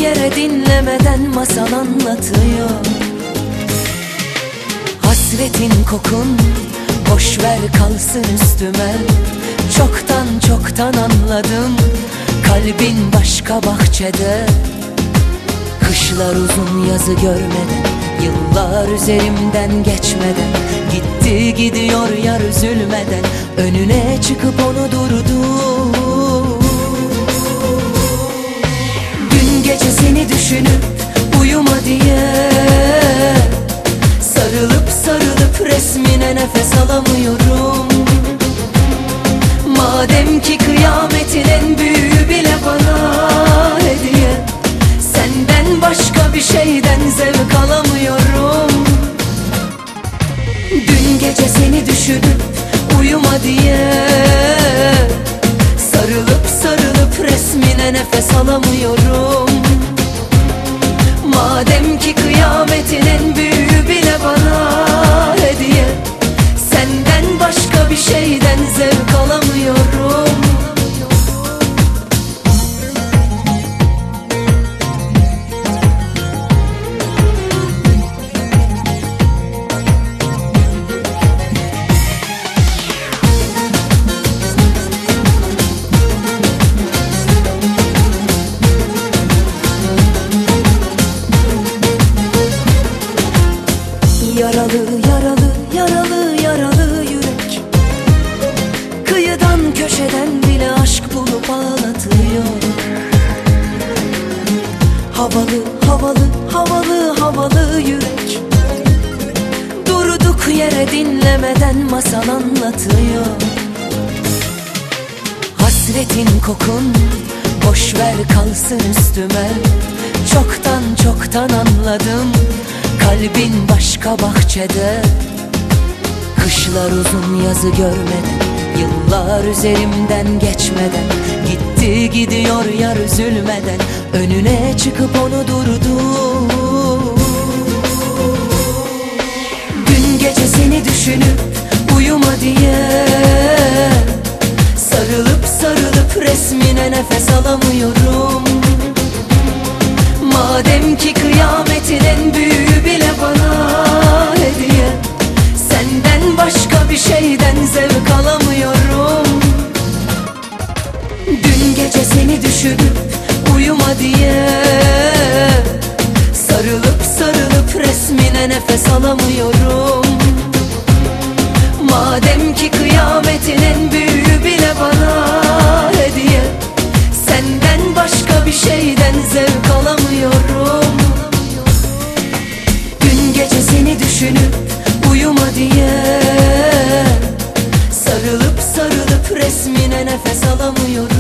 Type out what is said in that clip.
yere dinlemeden masal anlatıyor. Hasretin kokun boş ver kalsın üstüme. Çoktan anladım, kalbin başka bahçede. Kışlar uzun yazı görmeden, yıllar üzerimden geçmeden, gitti gidiyor yar üzülmeden, önüne çıkıp onu durdum. Dün gece seni düşünüp uyuma diye, sarılıp resmine nefes alamıyorum. Madem ki kıyametin en büyüğü bile bana hediye, senden başka bir şeyden zevk alamıyorum. Dün gece seni düşünüp uyuma diye, sarılıp resmine nefes alamıyorum. Madem ki kıyametin en büyüğü bile bana hediye, senden başka bir şeyden zevk alamıyorum. Yaralı yürek, kıyıdan köşeden bile aşk bulup ağlatıyor. Havalı yürek, durduk yere dinlemeden masal anlatıyor. Hasretin kokun boş ver kalsın üstüme. Çoktan anladım, kalbin başka bahçede. Kışlar uzun yazı görmeden, yıllar üzerimden geçmeden, gitti gidiyor yar üzülmeden, önüne çıkıp onu durdum. Dün gece seni düşünüp uyuma diye, sarılıp resmine nefes alamıyorum. Madem ki kıyametin en büyüğü bile bana hediye, senden başka bir şeyden zevk alamıyorum. Dün gece seni düşünüp uyuma diye, sarılıp resmine nefes alamıyorum. Madem ki kıyametin en büyüğü bile bana hediye, senden başka bir şeyden zevk alamıyorum. Dün gece seni düşünüp uyuma diye, sarılıp resmine nefes alamıyorum.